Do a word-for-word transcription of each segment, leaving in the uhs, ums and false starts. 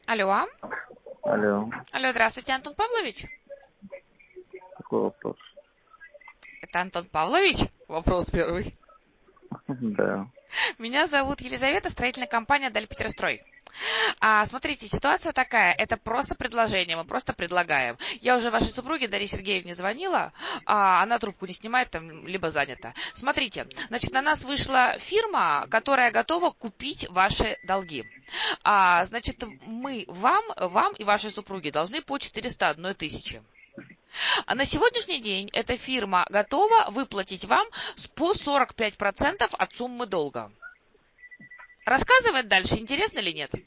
Алло. Алло. Алло, здравствуйте, Антон Павлович. Какой вопрос? Это Антон Павлович? Вопрос первый. Да. Меня зовут Елизавета, строительная компания «Дальпетерстрой». А, смотрите, ситуация такая, это просто предложение, мы просто предлагаем. Я уже вашей супруге Дарье Сергеевне звонила, а она трубку не снимает, там, либо занята. Смотрите, значит, на нас вышла фирма, которая готова купить ваши долги. А, значит, мы вам, вам и вашей супруге должны по четыреста одной тысячи. А на сегодняшний день эта фирма готова выплатить вам по сорок пять процентов от суммы долга. Рассказывать дальше, интересно или нет?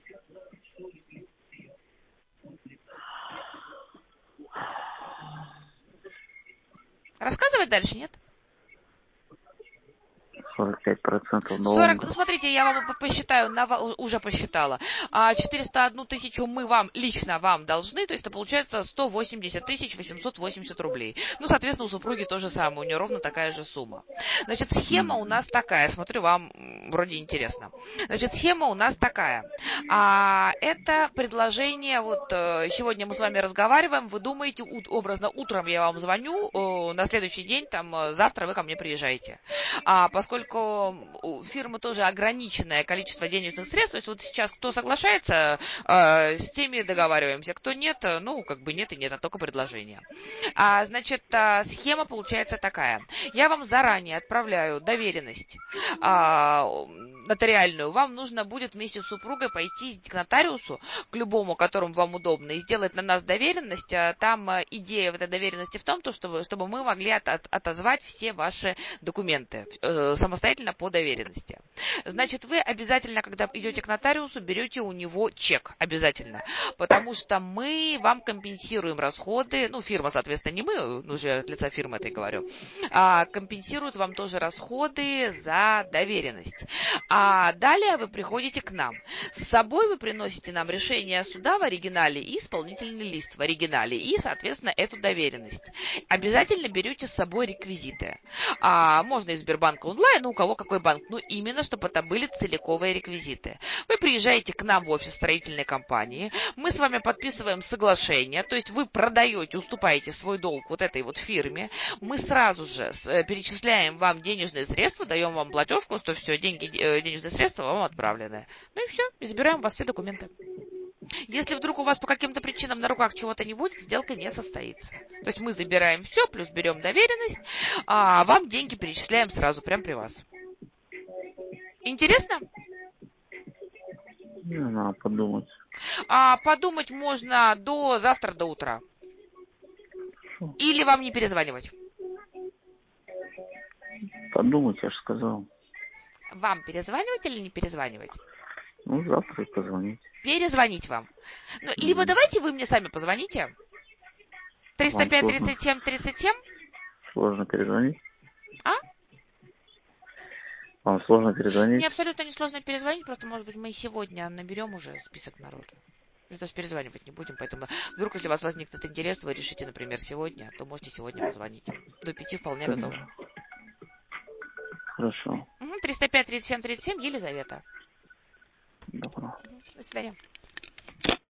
Рассказывать дальше, нет? сорок пять процентов сорок, долга. ну смотрите, я вам посчитаю, на, уже посчитала. А четыреста одну тысячу мы вам, лично вам должны, то есть это получается сто восемьдесят тысяч восемьсот восемьдесят рублей. Ну, соответственно, у супруги то же самое, у нее ровно такая же сумма. Значит, схема у нас такая, смотрю, вам вроде интересно. Значит, схема у нас такая. А, это предложение, вот сегодня мы с вами разговариваем, вы думаете, образно, утром я вам звоню, на следующий день, там, завтра вы ко мне приезжаете. А, поскольку у фирмы тоже ограниченное количество денежных средств, то есть вот сейчас кто соглашается, э, с теми договариваемся, кто нет, ну, как бы нет и нет, а только предложение. А, значит, а, схема получается такая. Я вам заранее отправляю доверенность а, нотариальную. Вам нужно будет вместе с супругой пойти к нотариусу, к любому, которому вам удобно, и сделать на нас доверенность. Там идея в этой доверенности в том, чтобы, чтобы мы могли от, от, отозвать все ваши документы э, самостоятельно по доверенности. Значит, вы обязательно, когда идете к нотариусу, берете у него чек. Обязательно. Потому что мы вам компенсируем расходы, ну, фирма, соответственно, не мы, ну, уже от лица фирмы это и говорю, а компенсируют вам тоже расходы за доверенность. А далее вы приходите к нам. С собой вы приносите нам решение суда в оригинале и исполнительный лист в оригинале и, соответственно, эту доверенность. Обязательно берете с собой реквизиты. А, можно из Сбербанка онлайн, ну, у кого какой банк, ну, именно, чтобы это были целиковые реквизиты. Вы приезжаете к нам в офис строительной компании, мы с вами подписываем соглашение, то есть вы продаете, уступаете свой долг вот этой вот фирме, мы сразу же перечисляем вам денежные средства, даем вам платежку, что все, деньги, денежные средства вам отправлены. Ну и все, и забираем у вас все документы. Если вдруг у вас по каким-то причинам на руках чего-то не будет, сделка не состоится. То есть мы забираем все, плюс берем доверенность, а вам деньги перечисляем сразу, прямо при вас. Интересно? Не надо подумать. А, подумать можно до завтра, до утра. Хорошо. Или вам не перезванивать? Подумать, я же сказал. Вам перезванивать или не перезванивать? Ну, завтра и позвонить. Перезвонить вам. Ну, либо Угу. давайте вы мне сами позвоните. триста Вам пять сложно, тридцать семь тридцать семь. сложно перезвонить? А? Вам сложно перезвонить? Мне абсолютно не сложно перезвонить, просто, может быть, мы сегодня наберем уже список народа. То есть перезванивать не будем, поэтому вдруг, если у вас возникнет интерес, вы решите, например, сегодня, то можете сегодня позвонить. До пяти вполне готово. Хорошо. Угу, триста пять тридцать семь тридцать семь, Елизавета. Добро. Угу, до свидания.